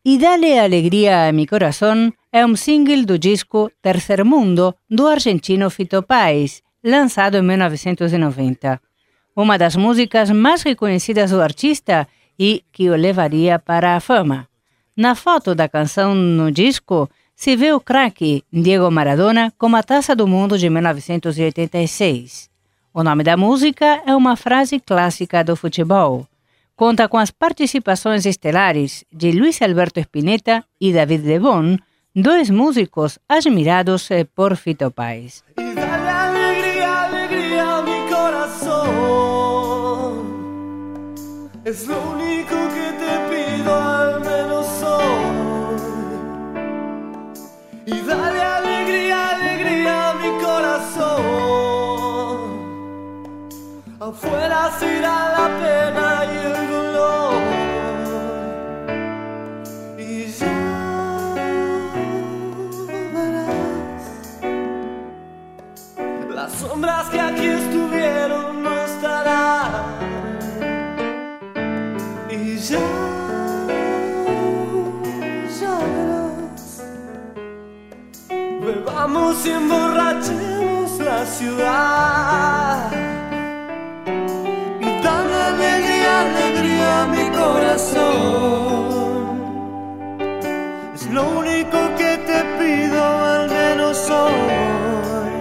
E Dale Alegria a Mi Coração é um single do disco Tercer Mundo do argentino Fito Páez, lançado em 1990. Uma das músicas mais reconhecidas do artista e que o levaria para a fama. Na foto da canção no disco, se vê o craque Diego Maradona com a Taça do Mundo de 1986. O nome da música é uma frase clássica do futebol. Conta com as participações estelares de Luis Alberto Spinetta e David Lebón, dois músicos admirados por Fito Páez. Y dale alegría, alegría a mi corazón. Es lo único que te pido, al menos hoy. Y dale alegría, alegría a mi corazón. Afuera se irá la pena y el dolor. Y ya verás, las sombras que aquí estuvieron no estarán. Y ya verás, bebamos y emborrachemos la ciudad. Alegría a mi corazón. Es lo único que te pido, al menos hoy.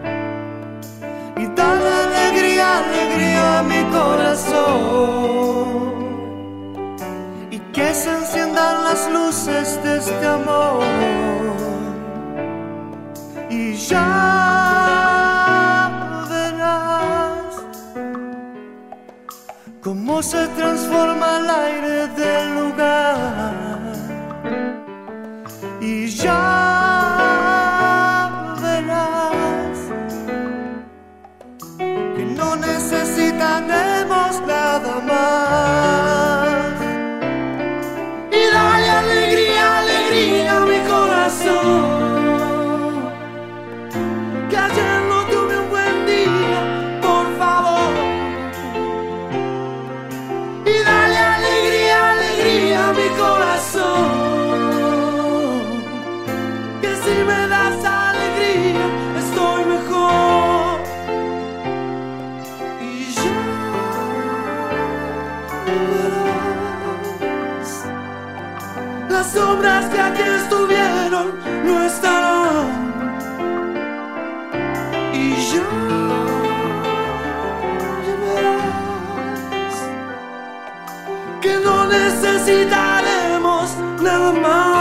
Y dale alegría, alegría a mi corazón. Y que se enciendan las luces de este amor. Y ya verás cómo se transforma el aire del lugar. Y ya verás que no necesitaremos nada más. Y dale alegría, alegría a mi corazón. Que ayer no tuve un buen día, por favor. Y dale alegría, alegría a mi corazón. Que si me das alegría, estoy mejor. Y ya verás, las sombras que aquí estuvieron no estarán. Y ya verás que no necesitaremos nada más.